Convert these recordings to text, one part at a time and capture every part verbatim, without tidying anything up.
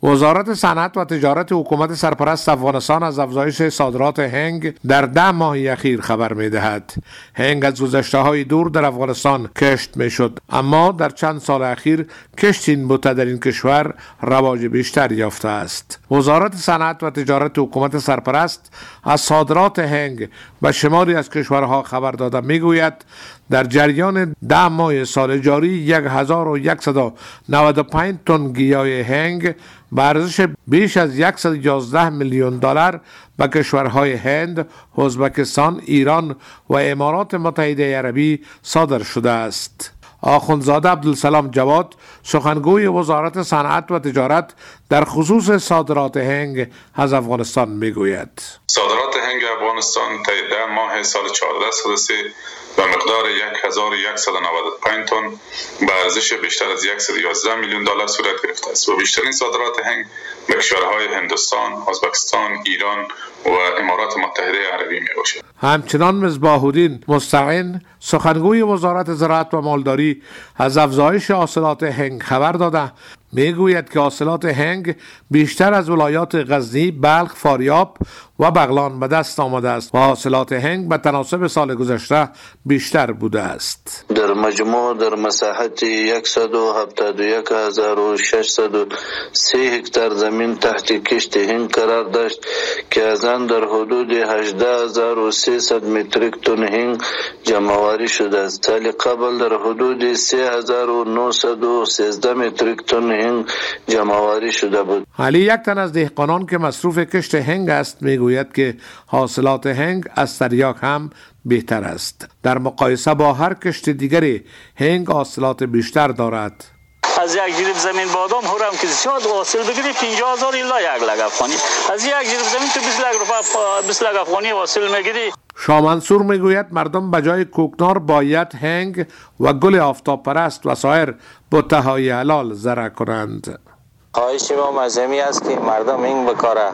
وزارت صنعت و تجارت حکومت سرپرست افغانستان از افزایش صادرات هنگ در ده ماه اخیر خبر می‌دهد. هنگ از گذشته‌های دور در افغانستان کشت می‌شد، اما در چند سال اخیر کشت این بوته در این کشور رواج بیشتر یافته است. وزارت صنعت و تجارت حکومت سرپرست از صادرات هنگ به شماری از کشورها خبر داده می‌گوید در جریان ده ماه سال جاری یک هزار و صد و نود و پنج تن گیاه هنگ به ارزش بیش از صد و یازده میلیون دلار به کشورهای هند، ازبکستان، ایران و امارات متحده عربی صادر شده است. آخوندزاده عبدالسلام جواد، سخنگوی وزارت صنعت و تجارت، در خصوص صادرات هنگ از افغانستان میگوید: صادرات هنگ افغانستان طی ده ماه سال چهارده صد و سه به مقدار یک هزار و صد و نود و پنج تن به ارزش بیشتر از صد و یازده میلیون دلار صورت گرفته است و بیشترین صادرات هنگ به کشورهای هندوستان، ازبکستان، ایران و امارات متحده عربی می باشد. همچنان مصباح الدین مستعین، سخنگوی وزارت زراعت و مالداری، از افزایش حاصلات هنگ خبر داده میگوید که حاصلات هنگ بیشتر از ولایات غزنی، بلخ، فاریاب و بغلان به دست آمده است و حاصلات هنگ به تناسب سال گذشته بیشتر بوده است. در مجموع در مساحت صد و هفتاد و یک هزار و ششصد و سه هکتار زمین تحت کشت هنگ قرار داشت که از آن در حدود هجده هزار و سیصد متریک تن هنگ جمع‌آوری شده است. سال قبل در حدود سه هزار و نهصد و سیزده متریک تن هنگ جمع‌آوری شده بود. علی، یک تن از دهقانان که مصروف کشت هنگ است، میگوید که حاصلات هنگ از تریاک هم بهتر است. در مقایسه با هر کشت دیگری هنگ حاصلات بیشتر دارد. از یک جریب زمین بادام هرم که زیاد حاصل بگیری پنجاه هزار الا یک لگ افغانی، از یک جریب زمین تو بیست لگ روپیه بیست لگ افغانی حاصل میگیری. شاه منصور میگوید مردم به جای کوکنار باید هنگ و گل آفتاب پرست و سایر بوته‌های حلال زرع کنند. خواهش ما مزمی است که مردم هنگ بکاره،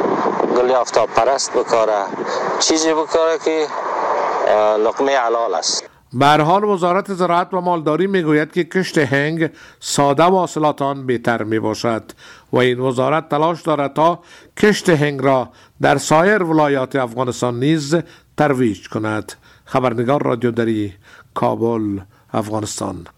گل آفتاب پرست بکاره، چیزی بکاره که لقمه حلال است. به هر حال وزارت زراعت و مالداری میگوید که کشت هنگ ساده و حاصلات آن بهتر می باشد و این وزارت تلاش دارد تا کشت هنگ را در سایر ولایات افغانستان نیز ترویج کند. خبرنگار رادیو دری، کابل، افغانستان.